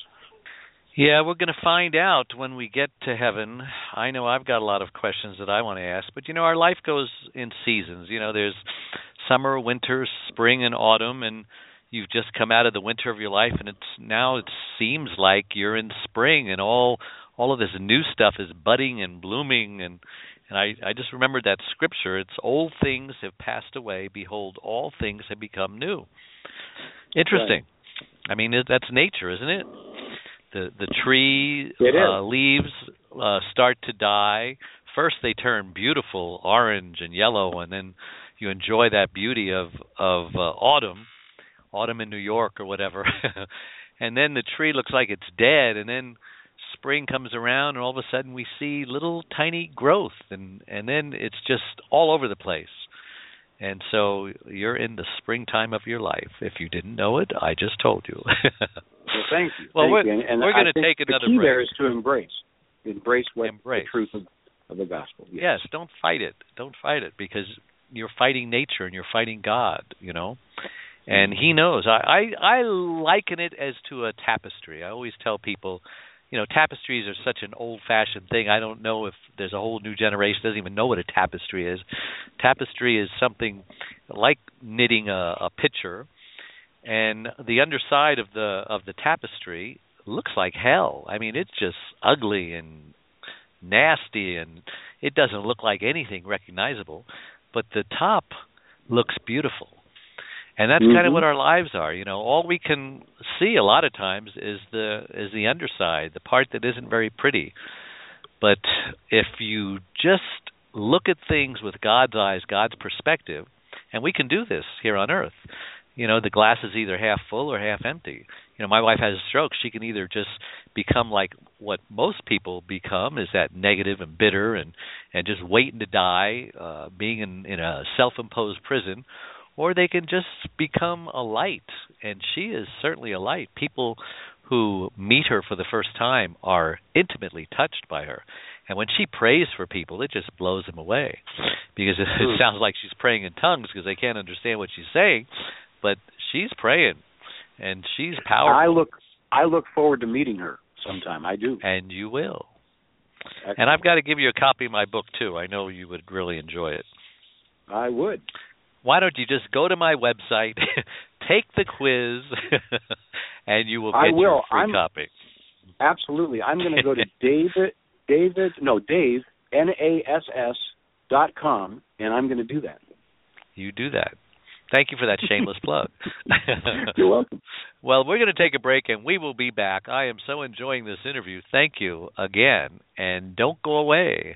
Yeah, we're going to find out when we get to heaven. I know I've got a lot of questions that I want to ask, but, you know, our life goes in seasons. You know, there's summer, winter, spring, and autumn, and you've just come out of the winter of your life, and it's now it seems like you're in spring, and all all of this new stuff is budding and blooming, and and I, I just remembered that scripture. It's old things have passed away. Behold, all things have become new. Interesting. Right. I mean, it, that's nature, isn't it? The the tree uh, leaves uh, start to die. First, they turn beautiful, orange and yellow, and then you enjoy that beauty of of uh, autumn, autumn in New York or whatever. And then the tree looks like it's dead, and then spring comes around, and all of a sudden we see little tiny growth, and and then it's just all over the place. And so you're in the springtime of your life. If you didn't know it, I just told you. Well, thank you. Well, thank we're, you. And we're going to take the another key break. there is to embrace. Embrace what embrace. the truth of, of the gospel. Yes. yes, don't fight it. Don't fight it, because you're fighting nature and you're fighting God, you know. And He knows. I, I, I liken it as to a tapestry. I always tell people, you know, tapestries are such an old-fashioned thing. I don't know if there's a whole new generation that doesn't even know what a tapestry is. Tapestry is something like knitting a, a picture, and the underside of the of the tapestry looks like hell. I mean, it's just ugly and nasty, and it doesn't look like anything recognizable. But the top looks beautiful. And that's mm-hmm. kind of what our lives are, you know. All we can see a lot of times is the is the underside, the part that isn't very pretty. But if you just look at things with God's eyes, God's perspective, and we can do this here on earth. You know, the glass is either half full or half empty. You know, my wife has a stroke. She can either just become like what most people become, is that negative and bitter and, and just waiting to die, uh, being in, in a self-imposed prison, or they can just become a light. And she is certainly a light. People who meet her for the first time are intimately touched by her. And when she prays for people, it just blows them away, because it, it sounds like she's praying in tongues because they can't understand what she's saying, but she's praying, and she's powerful. I look, I look forward to meeting her sometime. I do. And you will. Excellent. And I've got to give you a copy of my book, too. I know you would really enjoy it. I would. Why don't you just go to my website, take the quiz, and you will get I will. your free I'm, copy. Absolutely. I'm going to go to David, David, no, Dave, N A S S dot com, and I'm going to do that. You do that. Thank you for that shameless plug. You're welcome. Well, we're going to take a break, and we will be back. I am so enjoying this interview. Thank you again, and don't go away.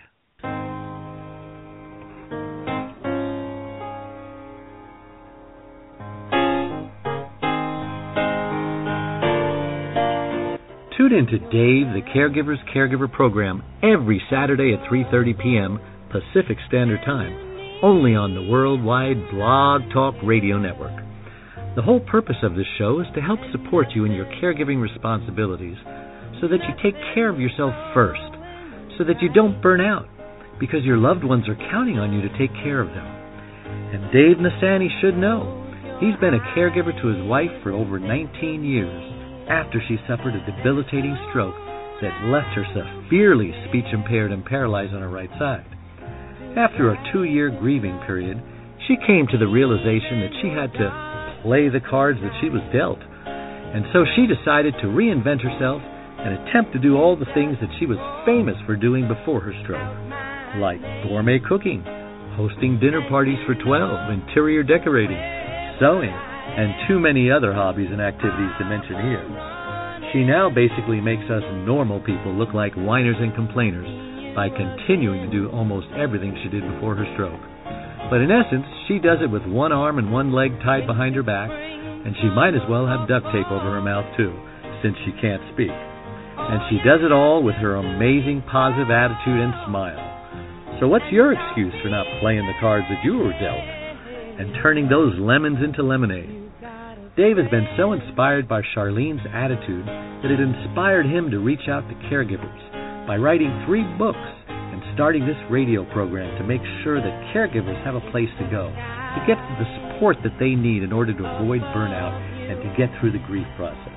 Tune in to Dave, the Caregiver's Caregiver program, every Saturday at three thirty p.m. Pacific Standard Time, only on the worldwide Blog Talk Radio Network. The whole purpose of this show is to help support you in your caregiving responsibilities so that you take care of yourself first, so that you don't burn out, because your loved ones are counting on you to take care of them. And Dave Nassaney should know. He's been a caregiver to his wife for over nineteen years, after she suffered a debilitating stroke that left her severely speech-impaired and paralyzed on her right side. After a two-year grieving period, she came to the realization that she had to play the cards that she was dealt, and so she decided to reinvent herself and attempt to do all the things that she was famous for doing before her stroke, like gourmet cooking, hosting dinner parties for twelve, interior decorating, sewing, and too many other hobbies and activities to mention here. She now basically makes us normal people look like whiners and complainers by continuing to do almost everything she did before her stroke. But in essence, she does it with one arm and one leg tied behind her back, and she might as well have duct tape over her mouth too, since she can't speak. And she does it all with her amazing positive attitude and smile. So what's your excuse for not playing the cards that you were dealt and turning those lemons into lemonade? Dave has been so inspired by Charlene's attitude that it inspired him to reach out to caregivers by writing three books and starting this radio program to make sure that caregivers have a place to go, to get the support that they need in order to avoid burnout and to get through the grief process.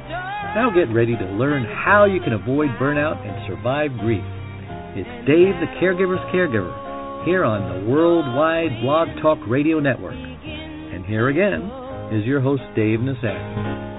Now get ready to learn how you can avoid burnout and survive grief. It's Dave the Caregiver's Caregiver here on the Worldwide Blog Talk Radio Network. And here again is your host, Dave Nassaney.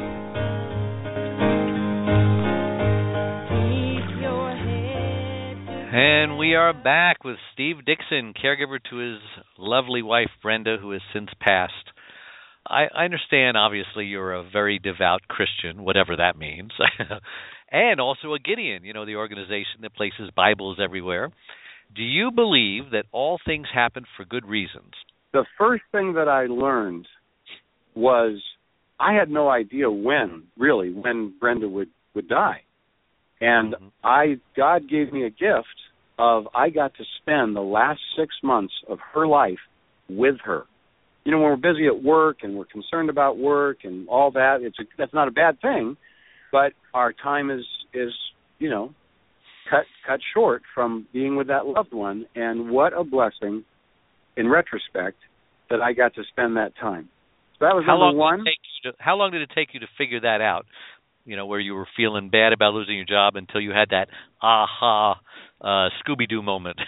And we are back with Steve Dixon, caregiver to his lovely wife, Brenda, who has since passed. I, I understand, obviously, you're a very devout Christian, whatever that means, and also a Gideon, you know, the organization that places Bibles everywhere. Do you believe that all things happen for good reasons? The first thing that I learned was I had no idea when, really, when Brenda would, would die. And mm-hmm. I God gave me a gift of I got to spend the last six months of her life with her. You know, when we're busy at work and we're concerned about work and all that, it's a, that's not a bad thing, but our time is, is you know, cut cut short from being with that loved one. And what a blessing, in retrospect, that I got to spend that time. So that was how number long one. Did it take you to, how long did it take you to figure that out? You know, where you were feeling bad about losing your job until you had that aha uh, Scooby-Doo moment.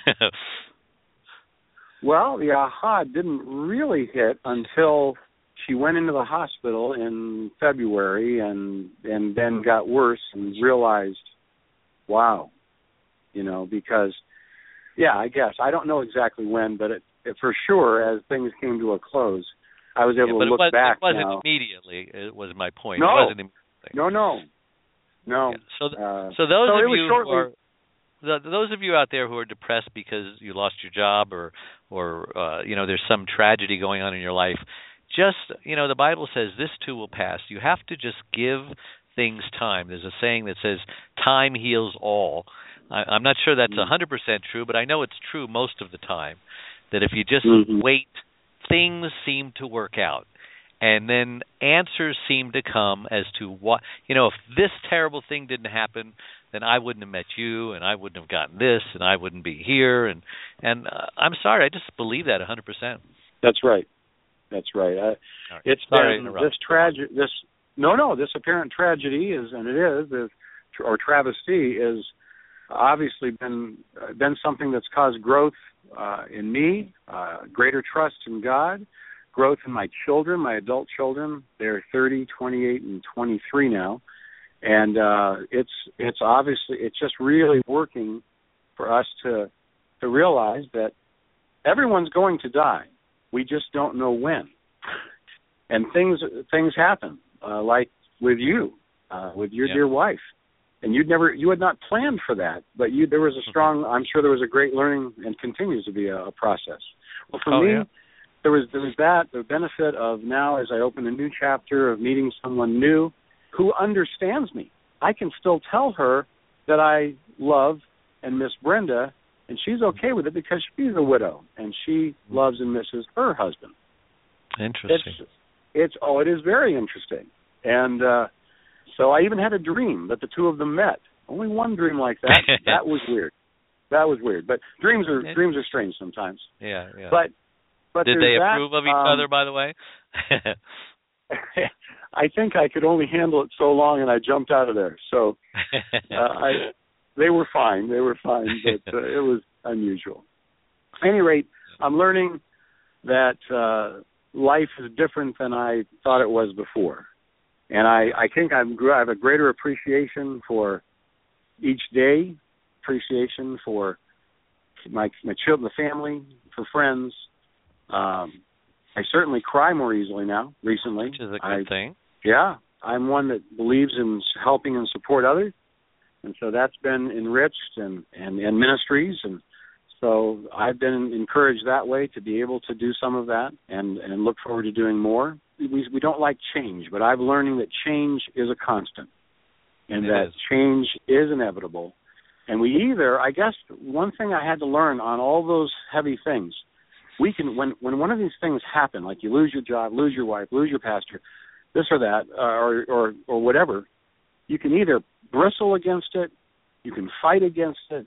Well, the aha didn't really hit until she went into the hospital in February and and then got worse and realized, wow, you know, because, yeah, I guess. I don't know exactly when, but it, it, for sure, as things came to a close, I was able yeah, to look it was, back it wasn't now. immediately, it was my point. No, it wasn't immediately. no, no, no. Yeah. So, th- uh, so those so of it was you shortly, who are... the, those of you out there who are depressed because you lost your job or, or uh, you know, there's some tragedy going on in your life, just, you know, the Bible says this too will pass. You have to just give things time. There's a saying that says time heals all. I, I'm not sure that's one hundred percent true, but I know it's true most of the time, that if you just mm-hmm. wait, things seem to work out. And then answers seem to come as to what, you know, if this terrible thing didn't happen, then I wouldn't have met you, and I wouldn't have gotten this, and I wouldn't be here. And and uh, I'm sorry, I just believe that one hundred percent. That's right. That's right. I, right. It's sorry been this tragedy. This no, no. This apparent tragedy is, and it is, is or travesty is obviously been uh, been something that's caused growth uh, in me, uh, greater trust in God. Growth in my children, my adult children. They're thirty, twenty-eight, and twenty-three now, and uh, it's it's obviously it's just really working for us to to realize that everyone's going to die. We just don't know when, and things things happen, uh, like with you, uh, with your yep. dear wife, and you'd never you had not planned for that, but you there was a strong. I'm sure there was a great learning and continues to be a, a process. Well, for oh, me. Yeah. There was there was that, the benefit of now as I open a new chapter of meeting someone new who understands me. I can still tell her that I love and miss Brenda, and she's okay with it because she's a widow, and she loves and misses her husband. Interesting. It's, it's oh, it is very interesting. And uh, so I even had a dream that the two of them met. Only one dream like that. That was weird. That was weird. But dreams are it, dreams are strange sometimes. Yeah, yeah. But But Did they that, approve of each um, other, by the way? I think I could only handle it so long, and I jumped out of there. So uh, I, they were fine. They were fine, but uh, it was unusual. At any rate, I'm learning that uh, life is different than I thought it was before. And I, I think I'm, I have a greater appreciation for each day, appreciation for my, my children, the family, for friends. Um, I certainly cry more easily now, recently. Which is a good I, thing. Yeah. I'm one that believes in helping and support others. And so that's been enriched and, and, and ministries. And so I've been encouraged that way to be able to do some of that and, and look forward to doing more. We, we don't like change, but I'm learning that change is a constant and it that is. change is inevitable. And we either, I guess, one thing I had to learn on all those heavy things, we can, when, when one of these things happen, like you lose your job, lose your wife, lose your pastor, this or that, uh, or, or or whatever, you can either bristle against it, you can fight against it.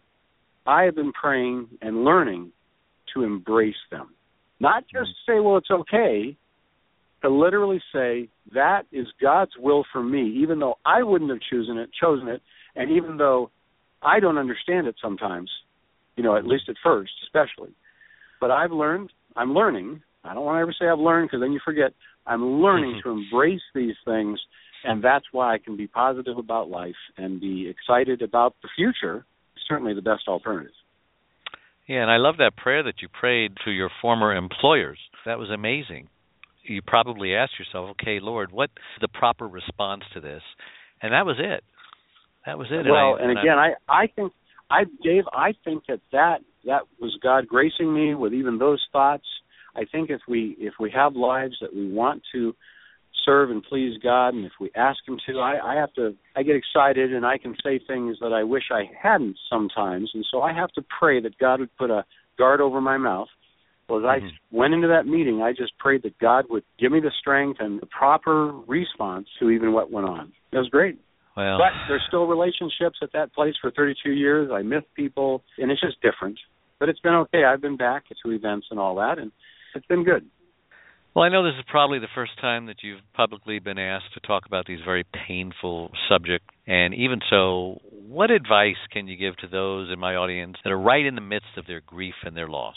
I have been praying and learning to embrace them. Not just say, well, it's okay, to literally say, that is God's will for me, even though I wouldn't have chosen it, chosen it, and even though I don't understand it sometimes, you know, at least at first, especially. But I've learned, I'm learning, I don't want to ever say I've learned because then you forget, I'm learning to embrace these things, and that's why I can be positive about life and be excited about the future, certainly the best alternative. Yeah, and I love that prayer that you prayed to your former employers. That was amazing. You probably asked yourself, okay, Lord, what's the proper response to this? And that was it. That was it. Well, and, I, and again, I, I think, I Dave, I think that, that that was God gracing me with even those thoughts. I think if we if we have lives that we want to serve and please God, and if we ask Him to, I, I have to, I get excited and I can say things that I wish I hadn't sometimes, and so I have to pray that God would put a guard over my mouth. Well, as mm-hmm. I went into that meeting, I just prayed that God would give me the strength and the proper response to even what went on. It was great. Well, but there's still relationships at that place for thirty-two years. I miss people, and it's just different. But it's been okay. I've been back to events and all that, and it's been good. Well, I know this is probably the first time that you've publicly been asked to talk about these very painful subjects. And even so, what advice can you give to those in my audience that are right in the midst of their grief and their loss?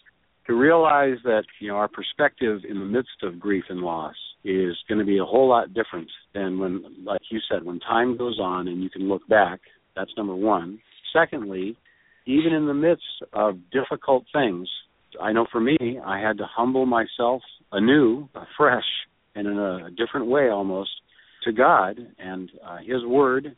To realize that, you know, our perspective in the midst of grief and loss is going to be a whole lot different than when, like you said, when time goes on and you can look back. That's number one. Secondly, even in the midst of difficult things, I know for me, I had to humble myself anew, afresh, and in a different way almost, to God and uh, His Word,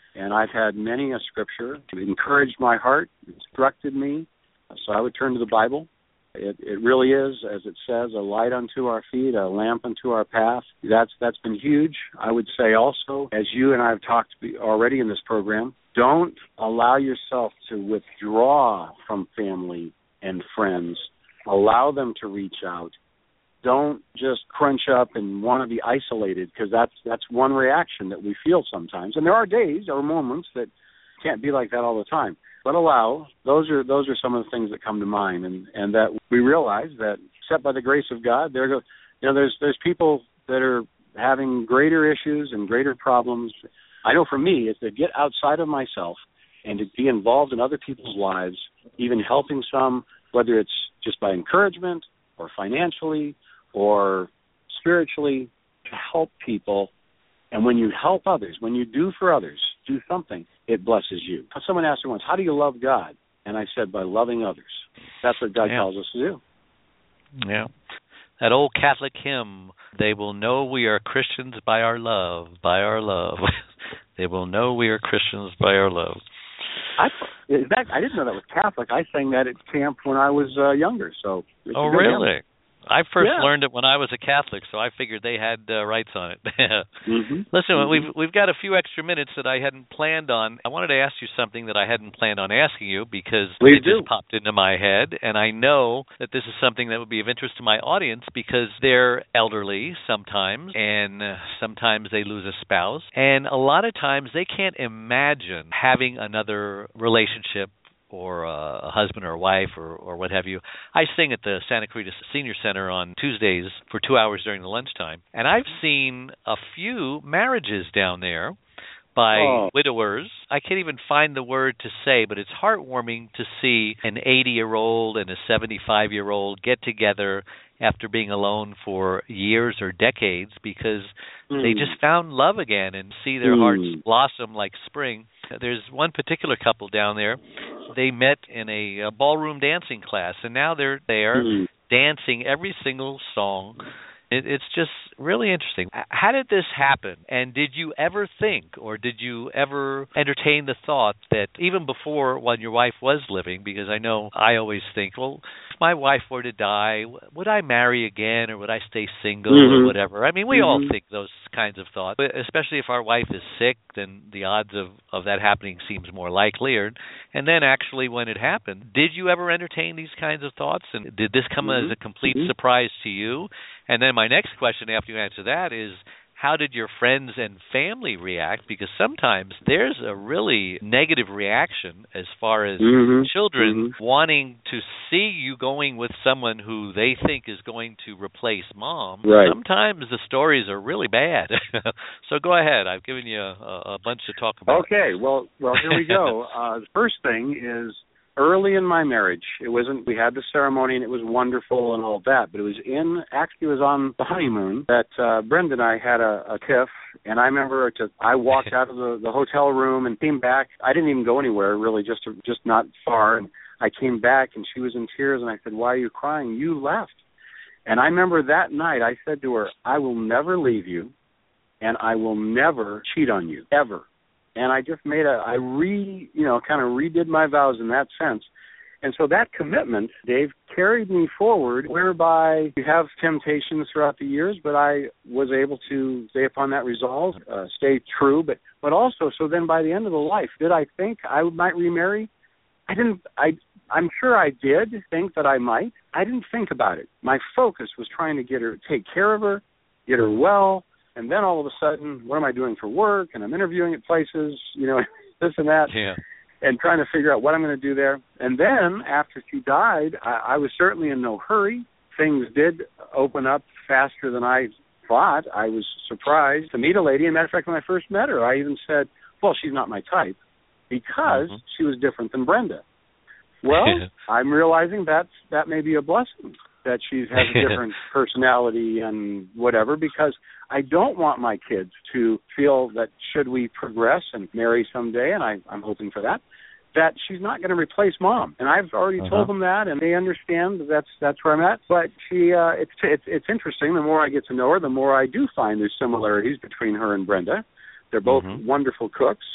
And I've had many a scripture to encourage my heart, instructed me. So I would turn to the Bible. It, it really is, as it says, a light unto our feet, a lamp unto our path. That's that's been huge. I would say also, as you and I have talked already in this program, don't allow yourself to withdraw from family and friends. Allow them to reach out. Don't just crunch up and want to be isolated, because that's that's one reaction that we feel sometimes. And there are days or moments that can't be like that all the time. But allow, those are those are some of the things that come to mind, and, and that we realize that, except by the grace of God, there go, you know, there's there's people that are having greater issues and greater problems. I know for me, is to get outside of myself and to be involved in other people's lives, even helping some, whether it's just by encouragement or financially or spiritually, to help people. And when you help others, when you do for others, do something, it blesses you. Someone asked me once, how do you love God? And I said, by loving others. That's what God yeah. tells us to do. Yeah. That old Catholic hymn, they will know we are Christians by our love, by our love. They will know we are Christians by our love. I, in fact, I didn't know that was Catholic. I sang that at camp when I was uh, younger. So. Oh, really? Hymn. I first yeah. learned it when I was a Catholic, so I figured they had uh, rights on it. mm-hmm. Listen, mm-hmm. we've we've got a few extra minutes that I hadn't planned on. I wanted to ask you something that I hadn't planned on asking you, because Please it do. just popped into my head, and I know that this is something that would be of interest to my audience, because they're elderly sometimes, and uh, sometimes they lose a spouse, and a lot of times they can't imagine having another relationship, or a husband or a wife or, or what have you. I sing at the Santa Clarita Senior Center on Tuesdays for two hours during the lunchtime, and I've seen a few marriages down there by oh. widowers. I can't even find the word to say, but it's heartwarming to see an eighty-year-old and a seventy-five-year-old get together after being alone for years or decades, because mm. they just found love again and see their mm. hearts blossom like spring. There's one particular couple down there. They met in a, a ballroom dancing class, and now they're there mm. dancing every single song. It, it's just really interesting. How did this happen? And did you ever think, or did you ever entertain the thought that even before, when your wife was living, because I know I always think, well, if my wife were to die, would I marry again, or would I stay single, mm-hmm. or whatever? I mean, we mm-hmm. all think those kinds of thoughts, especially if our wife is sick, then the odds of, of that happening seems more likely. Or, and then actually when it happened, did you ever entertain these kinds of thoughts? And did this come mm-hmm. as a complete mm-hmm. surprise to you? And then my next question after you answer that is, how did your friends and family react? Because sometimes there's a really negative reaction as far as mm-hmm. children mm-hmm. wanting to see you going with someone who they think is going to replace mom. Right. Sometimes the stories are really bad. So go ahead. I've given you a, a bunch to talk about. Okay. Well, well, here we go. uh, the first thing is, early in my marriage, it wasn't, we had the ceremony and it was wonderful and all that, but it was in, actually it was on the honeymoon that uh, Brenda and I had a, a tiff, and I remember to, I walked out of the, the hotel room and came back. I didn't even go anywhere, really, just to, just not far, and I came back and she was in tears, and I said, why are you crying? You left. And I remember that night I said to her, I will never leave you, and I will never cheat on you, ever. And I just made a, I re, you know, kind of redid my vows in that sense. And so that commitment, Dave, carried me forward, whereby you have temptations throughout the years, but I was able to stay upon that resolve, uh, stay true. But, but also, so then by the end of the life, did I think I might remarry? I didn't, I, I'm sure I did think that I might. I didn't think about it. My focus was trying to get her, take care of her, get her well. And then all of a sudden, what am I doing for work? And I'm interviewing at places, you know, this and that, yeah. and trying to figure out what I'm going to do there. And then after she died, I, I was certainly in no hurry. Things did open up faster than I thought. I was surprised to meet a lady. As a matter of fact, when I first met her, I even said, well, she's not my type, because mm-hmm. she was different than Brenda. Well, I'm realizing that's, that may be a blessing, that she has a different personality and whatever, because I don't want my kids to feel that should we progress and marry someday, and I, I'm hoping for that, that she's not going to replace mom. And I've already uh-huh. told them that, and they understand that that's that's where I'm at. But she, uh, it's it's it's interesting. The more I get to know her, the more I do find there's similarities between her and Brenda. They're both mm-hmm. wonderful cooks.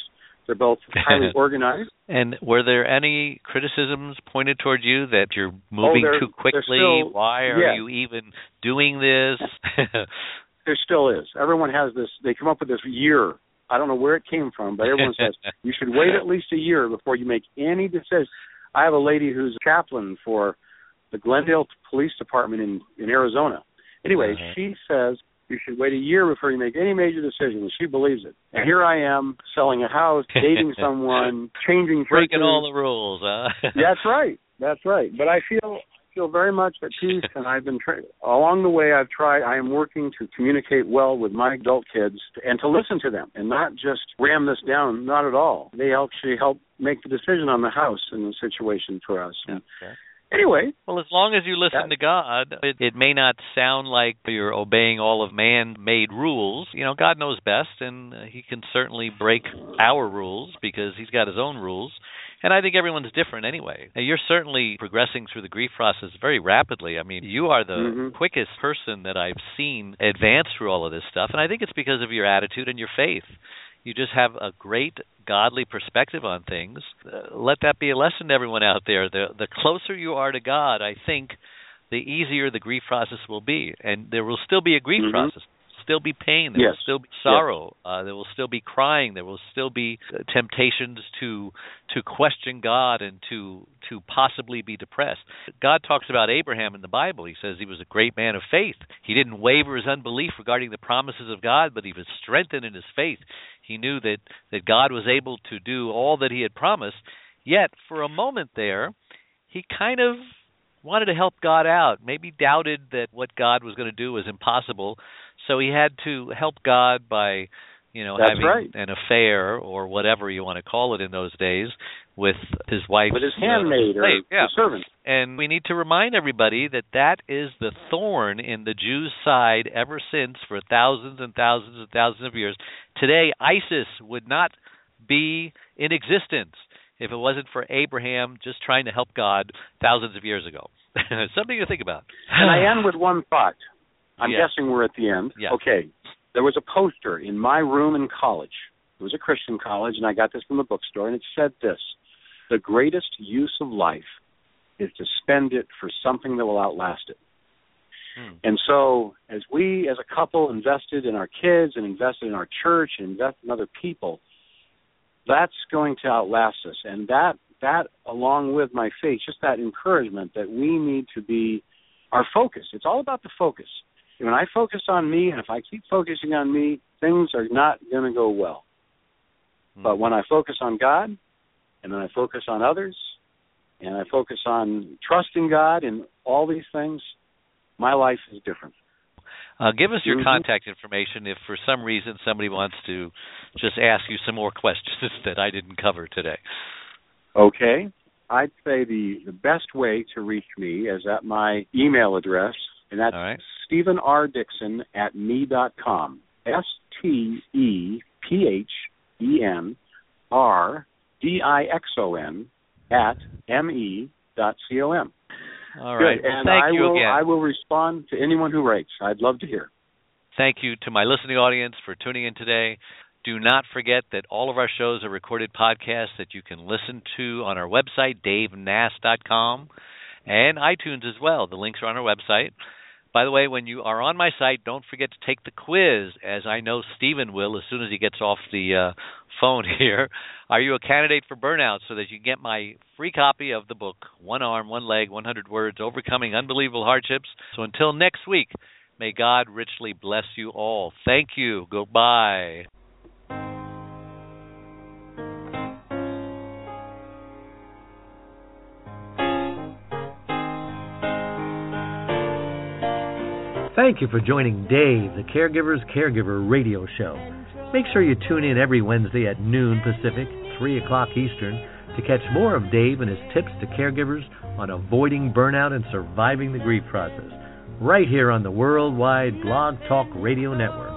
They're both highly organized. And were there any criticisms pointed toward you that you're moving oh, too quickly? Still, Why are yeah. you even doing this? There still is. Everyone has this. They come up with this year. I don't know where it came from, but everyone says you should wait at least a year before you make any decision. I have a lady who's a chaplain for the Glendale Police Department in, in Arizona. Anyway, uh-huh. she says you should wait a year before you make any major decisions. She believes it. And here I am selling a house, dating someone, changing churches. Breaking all the rules, huh? That's right. That's right. But I feel feel very much at peace, and I've been tra- along the way. I've tried. I am working to communicate well with my adult kids and to listen to them, and not just ram this down. Not at all. They actually help make the decision on the house and the situation for us. And okay. Anyway. Well, as long as you listen that, to God, it, it may not sound like you're obeying all of man-made rules. You know, God knows best, and He can certainly break our rules because He's got His own rules. And I think everyone's different anyway. Now, you're certainly progressing through the grief process very rapidly. I mean, you are the mm-hmm. quickest person that I've seen advance through all of this stuff, and I think it's because of your attitude and your faith. You just have a great godly perspective on things. Uh, let that be a lesson to everyone out there. The the closer you are to God, I think, the easier the grief process will be. And there will still be a grief mm-hmm. process. Still be pain. There yes. will still be sorrow. Yes. Uh, there will still be crying. There will still be uh, temptations to to question God and to to possibly be depressed. God talks about Abraham in the Bible. He says he was a great man of faith. He didn't waver his unbelief regarding the promises of God, but he was strengthened in his faith. He knew that, that God was able to do all that He had promised. Yet, for a moment there, he kind of wanted to help God out, maybe doubted that what God was going to do was impossible. So he had to help God by, you know, That's having right. an affair or whatever you want to call it in those days with his wife. With his handmaid uh, or yeah. his servant. And we need to remind everybody that that is the thorn in the Jews' side ever since for thousands and thousands and thousands of years. Today, ISIS would not be in existence if it wasn't for Abraham just trying to help God thousands of years ago. Something to think about. And I end with one thought. I'm yes. guessing we're at the end. Yes. Okay. There was a poster in my room in college. It was a Christian college, and I got this from the bookstore, and it said this: the greatest use of life is to spend it for something that will outlast it. Hmm. And so as we, as a couple, invested in our kids and invested in our church and invested in other people, that's going to outlast us. And that, that along with my faith, just that encouragement that we need to be our focus. It's all about the focus. When I focus on me, and if I keep focusing on me, things are not going to go well. Hmm. But when I focus on God, and then I focus on others, and I focus on trusting God in all these things, my life is different. Uh, give us your mm-hmm. contact information if for some reason somebody wants to just ask you some more questions that I didn't cover today. Okay. I'd say the, the best way to reach me is at my email address, and that's right. Stephen R. Dixon at me dot com. S T E P H E N R D I X O N at M E dot C O M. All right. Good. And Thank I you will, again. I will respond to anyone who writes. I'd love to hear. Thank you to my listening audience for tuning in today. Do not forget that all of our shows are recorded podcasts that you can listen to on our website, dave nass dot com, and iTunes as well. The links are on our website. By the way, when you are on my site, don't forget to take the quiz, as I know Stephen will as soon as he gets off the uh, phone here. Are you a candidate for burnout? So that you get my free copy of the book, One Arm, One Leg, one hundred words, Overcoming Unbelievable Hardships. So until next week, may God richly bless you all. Thank you. Goodbye. Thank you for joining Dave, the Caregiver's Caregiver radio show. Make sure you tune in every Wednesday at noon Pacific, three o'clock Eastern, to catch more of Dave and his tips to caregivers on avoiding burnout and surviving the grief process, right here on the Worldwide Blog Talk Radio Network.